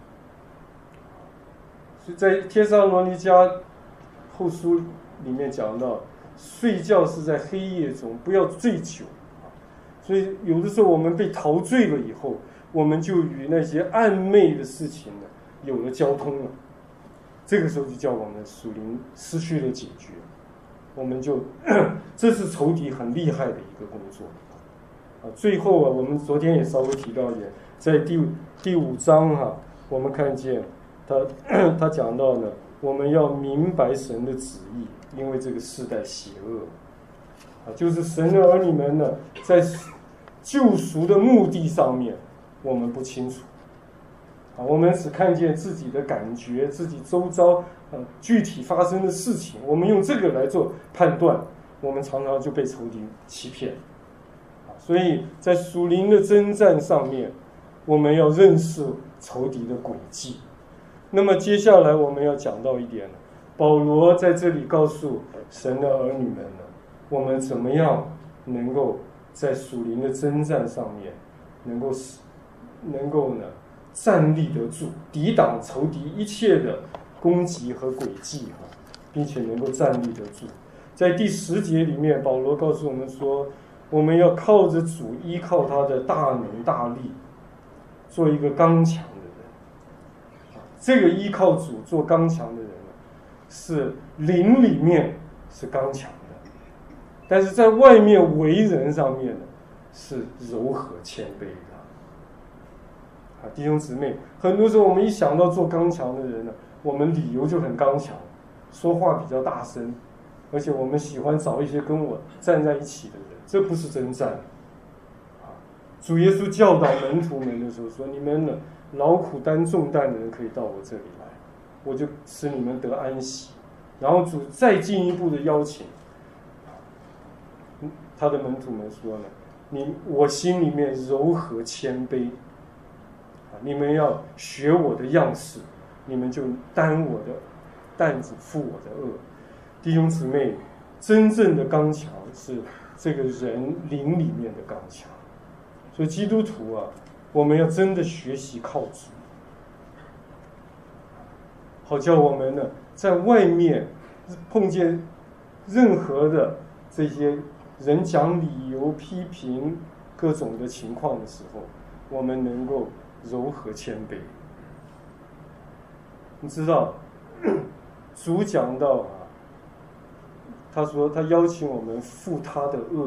Speaker 2: 所以在帖撒罗尼迦后书里面讲到，睡觉是在黑夜中，不要醉酒所以有的时候我们被陶醉了以后，我们就与那些暧昧的事情呢有了交通了，这个时候就叫我们的属灵失去了警觉，我们就这是仇敌很厉害的一个工作最后我们昨天也稍微提到一点，在第5章我们看见他讲到呢，我们要明白神的旨意，因为这个世代邪恶就是神的儿女们呢，在救赎的目的上面我们不清楚我们只看见自己的感觉，自己周遭具体发生的事情，我们用这个来做判断，我们常常就被仇敌欺骗所以在属灵的征战上面，我们要认识仇敌的诡计。那么接下来我们要讲到一点，保罗在这里告诉神的儿女们呢，我们怎么样能够在属灵的征战上面能够呢站立得住，抵挡仇敌一切的攻击和诡计并且能够站立得住。在第10节里面，保罗告诉我们说，我们要靠着主，依靠他的大能大力，做一个刚强的人这个依靠主做刚强的人是灵里面是刚强的，但是在外面为人上面是柔和谦卑的弟兄姊妹，很多时候我们一想到做刚强的人我们理由就很刚强，说话比较大声，而且我们喜欢找一些跟我站在一起的人，这不是征战主耶稣教导门徒们的时候说，你们劳苦担重担的人可以到我这里来， 我就使你们得安息。然后主再进一步的邀请他的门徒们说呢，我心里面柔和谦卑，你们要学我的样式，你们就担我的担子，负我的恶。弟兄姊妹，真正的刚强是这个人灵里面的刚强。所以基督徒啊，我们要真的学习靠主，好叫我们呢在外面碰见任何的这些人讲理由、批评各种的情况的时候，我们能够柔和谦卑。你知道，主讲到啊，他说他邀请我们负他的恶。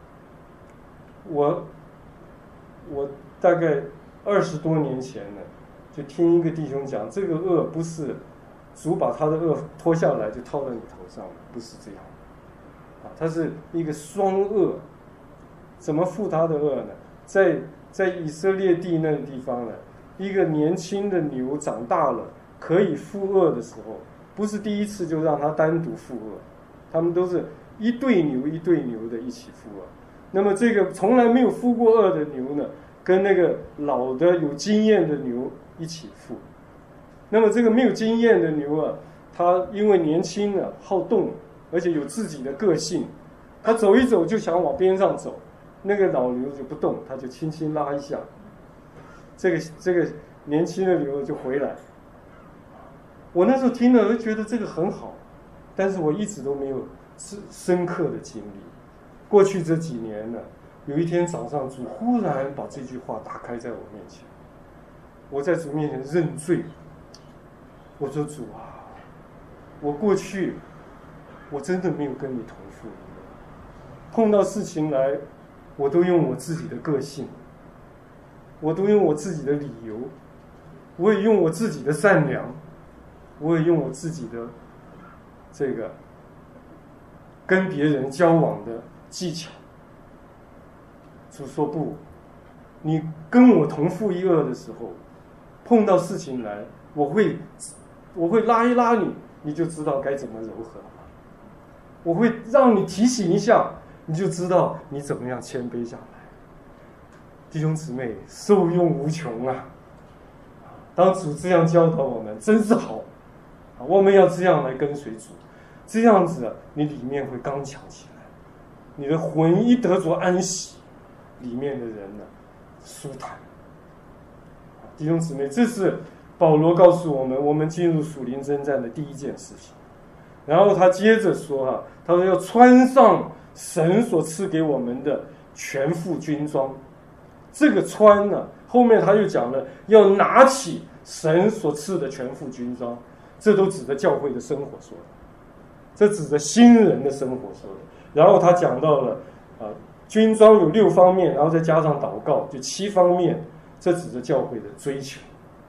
Speaker 2: 我大概20多年前呢，就听一个弟兄讲，这个恶不是主把他的恶脱下来就套到你头上，不是这样啊，它是一个双恶。怎么负他的恶呢？在以色列地那个地方呢，一个年轻的牛长大了可以负恶的时候，不是第一次就让他单独负恶，他们都是一对牛一对牛的一起负恶。那么这个从来没有负过恶的牛呢，跟那个老的有经验的牛一起负。那么这个没有经验的牛啊，他因为年轻啊，好动，而且有自己的个性，他走一走就想往边上走，那个老牛就不动，他就轻轻拉一下，这个年轻的牛就回来。我那时候听了就觉得这个很好，但是我一直都没有深刻的经历。过去这几年呢，有一天早上主忽然把这句话打开在我面前，我在主面前认罪。我说主啊，我过去我真的没有跟你同负，碰到事情来我都用我自己的个性，我都用我自己的理由，我也用我自己的善良，我也用我自己的这个跟别人交往的技巧。主说不，你跟我同负一恶的时候，碰到事情来，我会拉一拉你，你就知道该怎么柔和了。我会让你提醒一下，你就知道你怎么样谦卑下来。弟兄姊妹，受用无穷啊！当主这样教导我们，真是好。我们要这样来跟随主，这样子啊，你里面会刚强起来，你的魂一得着安息，里面的人呢舒坦。弟兄姊妹，这是保罗告诉我们，我们进入属灵征战的第一件事情。然后他接着说他说要穿上神所赐给我们的全副军装。这个穿呢，后面他又讲了要拿起神所赐的全副军装，这都指着教会的生活说的，这指着新人的生活说的。然后他讲到了军装有6方面，然后再加上祷告，就7方面，这指着教会的追求。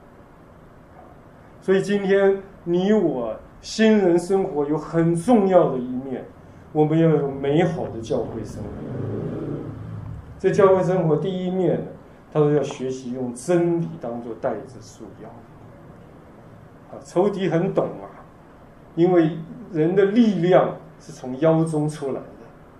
Speaker 2: 所以今天你我新人生活有很重要的一面，我们要有美好的教会生活。这教会生活第一面呢，他说要学习用真理当作带子束腰。仇敌很懂因为人的力量是从腰中出来的。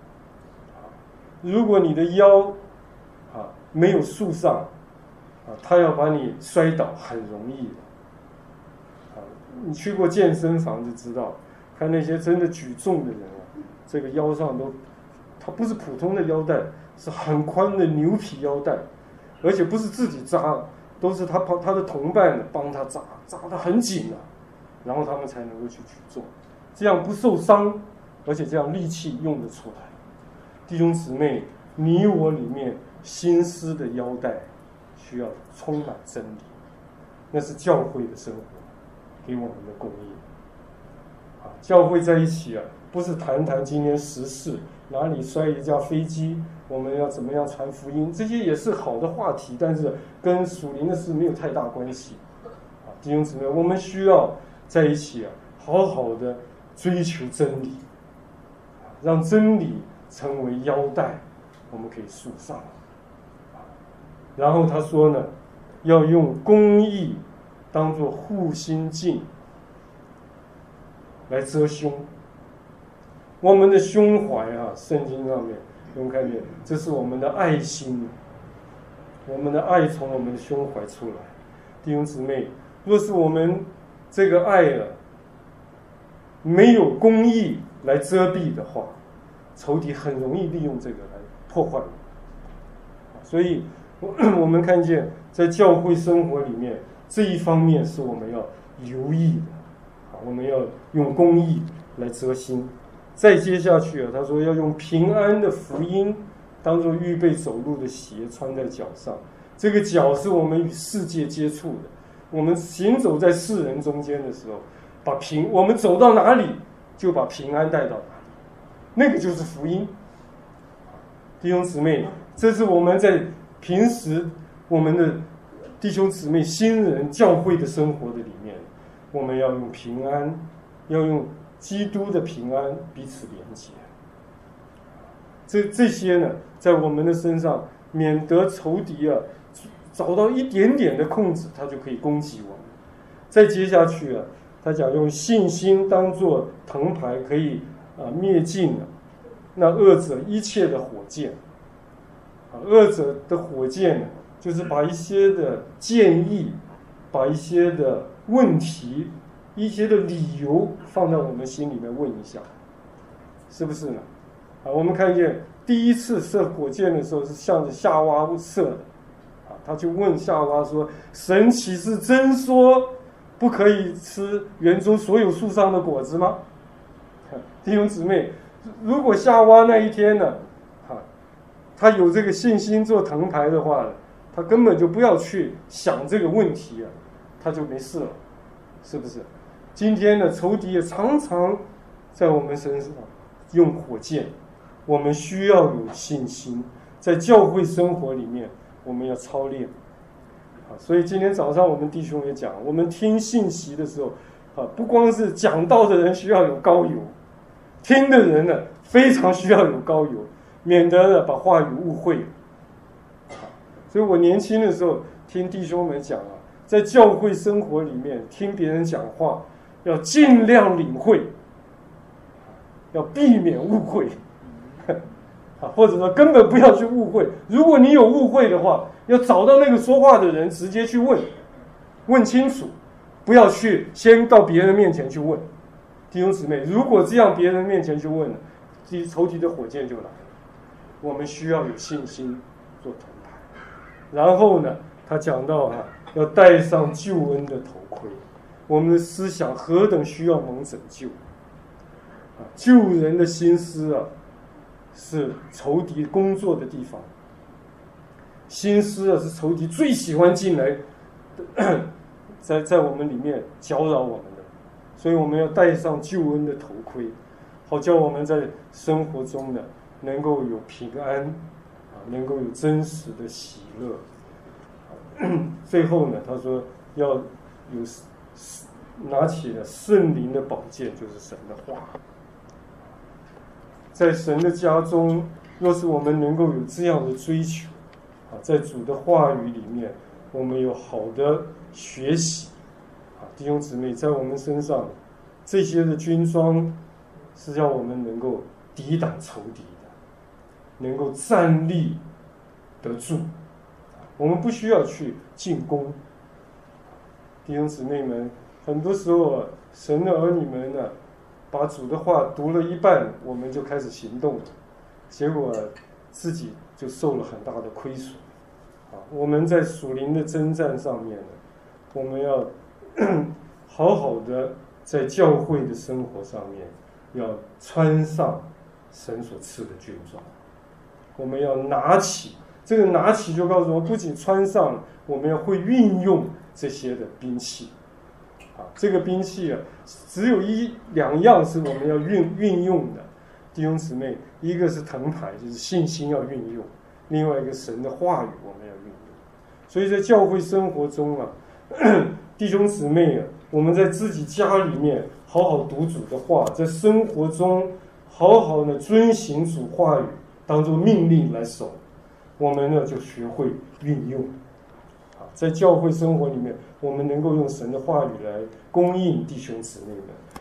Speaker 2: 如果你的腰没有束上他要把你摔倒很容易的。你去过健身房就知道，看那些真的举重的人这个腰上它不是普通的腰带，是很宽的牛皮腰带，而且不是自己扎，都是他的同伴帮他扎得很紧然后他们才能够去举重，这样不受伤，而且这样力气用得出来。弟兄姊妹，你我里面心思的腰带需要充满真理，那是教会的生活给我们的供应。教会在一起不是谈今天时事，哪里摔一架飞机，我们要怎么样传福音，这些也是好的话题，但是跟属灵的事没有太大关系。弟兄姊妹，我们需要在一起好好的追求真理，让真理成为腰带，我们可以束上。然后他说呢，要用公义当作护心镜， 来遮胸。我们的胸怀啊，圣经上面我们看见，这是我们的爱心，我们的爱从我们的胸怀出来。弟兄姊妹，若是我们这个爱啊没有公义来遮蔽的话，仇敌很容易利用这个来破坏。所以我们看见在教会生活里面，这一方面是我们要留意的，我们要用公义来遮心。再接下去啊，他说要用平安的福音当作预备走路的鞋穿在脚上。这个脚是我们与世界接触的，我们行走在世人中间的时候，我们走到哪里就把平安带到哪里，那个就是福音。弟兄姊妹，这是我们在平时我们的弟兄姊妹新人教会的生活的里面，我们要用平安，要用基督的平安彼此连结。这些呢，在我们的身上，免得仇敌啊找到一点点的空子，他就可以攻击我们。再接下去啊，他讲用信心当作藤牌，可以灭尽那恶者一切的火箭。恶者的火箭呢，就是把一些的建议，把一些的问题，一些的理由放在我们心里面问一下，是不是呢？我们看见第一次射火箭的时候是向着夏娃射的，他就问夏娃说：“神岂是真说不可以吃园中所有树上的果子吗？”弟兄姊妹，如果夏娃那一天呢，他有这个信心做藤牌的话，他根本就不要去想这个问题啊，他就没事了，是不是？今天呢，仇敌也常常在我们身上用火箭，我们需要有信心，在教会生活里面我们要操练。所以今天早上我们弟兄也讲，我们听信息的时候，不光是讲道的人需要有膏油，听的人呢非常需要有膏油，免得呢把话语误会。所以我年轻的时候听弟兄们讲在教会生活里面听别人讲话，要尽量领会，要避免误会，或者说根本不要去误会。如果你有误会的话，要找到那个说话的人，直接去问清楚，不要去先到别人面前去问。弟兄姊妹，如果这样别人面前去问了，仇敌的火箭就来了。我们需要有信心做盾牌。然后呢，他讲到要戴上救恩的头盔。我们的思想何等需要蒙拯救，救人的心思是仇敌工作的地方。心思是仇敌最喜欢进来在我们里面搅扰我们的，所以我们要戴上救恩的头盔，好叫我们在生活中呢能够有平安，能够有真实的喜乐。最后呢，他说要有拿起了圣灵的宝剑，就是神的话。在神的家中，若是我们能够有这样的追求，在主的话语里面，我们有好的学习。弟兄姊妹，在我们身上这些的军装是让我们能够抵挡仇敌的，能够站立得住。我们不需要去进攻。弟兄姊妹们，很多时候神的儿女们呢，把主的话读了一半，我们就开始行动了，结果自己就受了很大的亏损。我们在属灵的征战上面呢，我们要好好的在教会的生活上面，要穿上神所赐的军装。我们要拿起，这个拿起就告诉我们，不仅穿上，我们要会运用这些的兵器。这个兵器只有两样是我们要运用的，弟兄姊妹，一个是藤牌，就是信心要运用；另外一个神的话语我们要运用。所以在教会生活中弟兄姊妹我们在自己家里面好好读主的话，在生活中好好的遵行主话语，当作命令来守，我们呢就学会运用。在教会生活里面，我们能够用神的话语来供应弟兄姊妹们，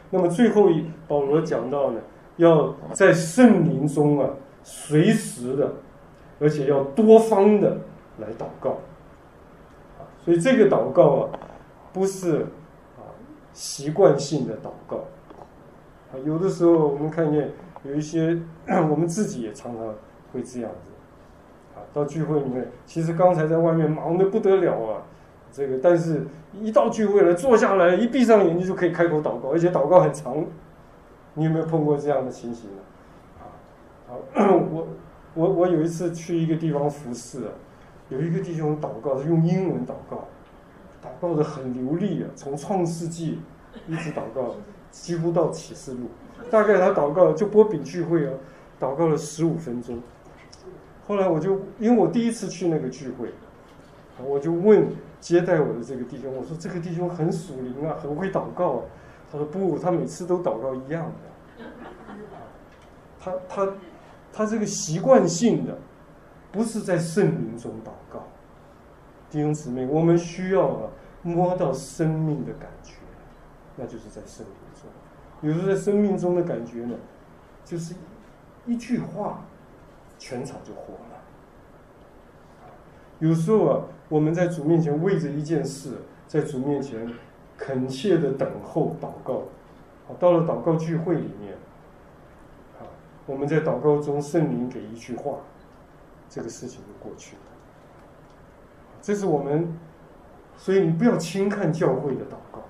Speaker 2: 那么最后保罗讲到呢，要在圣灵中啊，随时的，而且要多方的来祷告。所以这个祷告啊，不是习惯性的祷告。有的时候我们看见有一些，我们自己也常常会这样子。到聚会里面，其实刚才在外面忙得不得了啊，但是一到聚会了，坐下来一闭上眼睛就可以开口祷告，而且祷告很长。你有没有碰过这样的情形呢？我有一次去一个地方服侍啊，有一个弟兄祷告是用英文祷告，祷告得很流利啊，从创世纪一直祷告，几乎到启示录。大概他祷告就波比聚会啊，祷告了15分钟。后来因为我第一次去那个聚会，我就问接待我的这个弟兄，我说这个弟兄很属灵啊，很会祷告啊。他说不，他每次都祷告一样的。他这个习惯性的，不是在圣灵中祷告。弟兄姊妹，我们需要摸到生命的感觉，那就是在圣灵中。有时候在生命中的感觉呢，就是一句话，全场就活了。有时候啊，我们在主面前为着一件事，在主面前恳切的等候祷告。到了祷告聚会里面，我们在祷告中，圣灵给一句话，这个事情就过去了。这是我们，所以你不要轻看教会的祷告。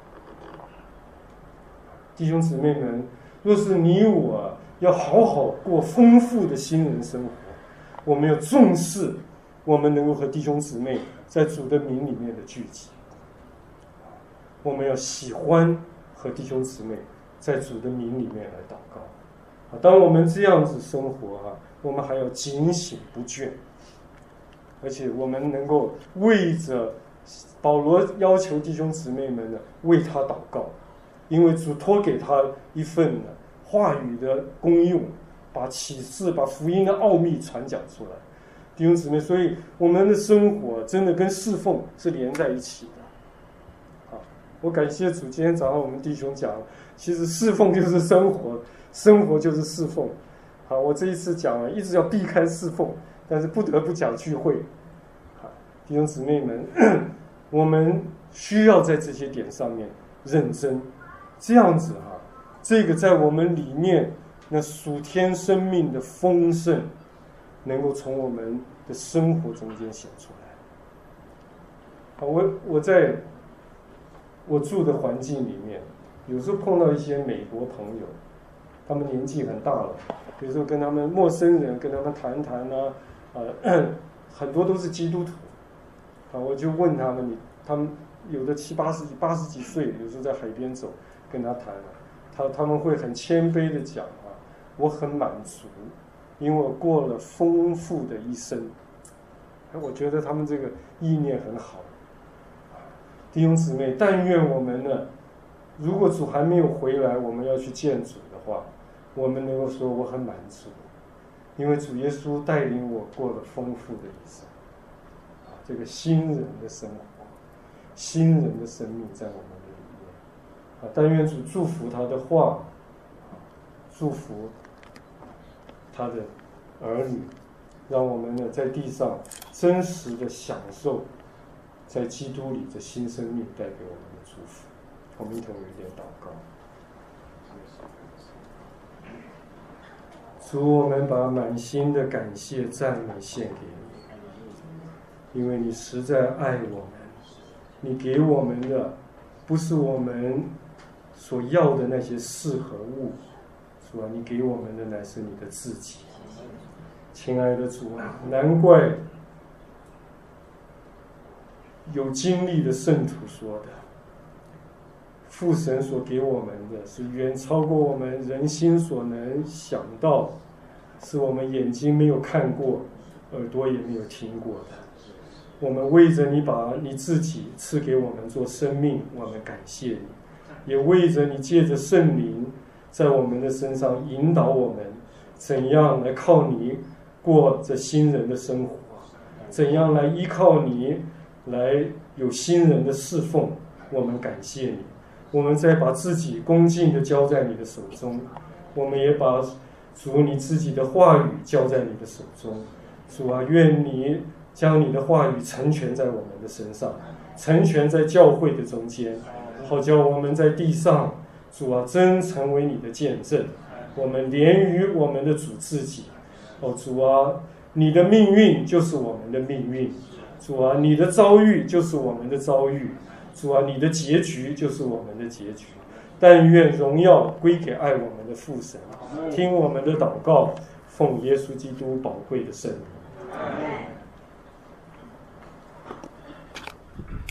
Speaker 2: 弟兄姊妹们，若是你我要好好过丰富的新人生活，我们要重视我们能够和弟兄姊妹在主的名里面的聚集，我们要喜欢和弟兄姊妹在主的名里面来祷告。当我们这样子生活我们还要警醒不倦，而且我们能够为着保罗要求弟兄姊妹们呢，为他祷告，因为主托给他一份话语的功用，把启示、把福音的奥秘传讲出来。弟兄姊妹，所以我们的生活真的跟侍奉是连在一起的。我感谢主，今天早上我们弟兄讲，其实侍奉就是生活，生活就是侍奉。我这一次讲一直要避开侍奉，但是不得不讲聚会。弟兄姊妹们，我们需要在这些点上面认真，这样子这个在我们里面那属天生命的丰盛，能够从我们的生活中间显出来。我在我住的环境里面，有时候碰到一些美国朋友，他们年纪很大了，有时候跟他们陌生人跟他们谈谈很多都是基督徒。我就问他们，他们有的80几岁，有时候在海边走，跟他谈他们会很谦卑的讲我很满足，因为我过了丰富的一生。我觉得他们这个意念很好。弟兄姊妹，但愿我们呢，如果主还没有回来，我们要去见主的话，我们能够说我很满足，因为主耶稣带领我过了丰富的一生。这个新人的生活，新人的生命在我们的里面。但愿主祝福他的话，祝福他的儿女，让我们呢在地上真实的享受在基督里这新生命带给我们的祝福。我们一同有一点祷告。主，我们把满心的感谢赞美献给你，因为你实在爱我们，你给我们的不是我们所要的那些事和物，主啊，你给我们的乃是你的自己。亲爱的主啊，难怪有经历的圣徒说的，父神所给我们的是远超过我们人心所能想到，是我们眼睛没有看过，耳朵也没有听过的。我们为着你把你自己赐给我们做生命，我们感谢你，也为着你借着圣灵在我们的身上引导我们，怎样来靠你过这新人的生活，怎样来依靠你来有新人的侍奉，我们感谢你。 我们再把自己恭敬的交在你的手中，我们也把主你自己的话语交在你的手中。主啊，愿你将你的话语成全在我们的身上，成全在教会的中间，好叫我们在地上，主啊，真成为你的见证。我们连于我们的主自己，主啊，你的命运就是我们的命运，主啊，你的遭遇就是我们的遭遇，主啊，你的结局就是我们的结局。但愿荣耀归给爱我们的父神，听我们的祷告，奉耶稣基督宝贵的圣名。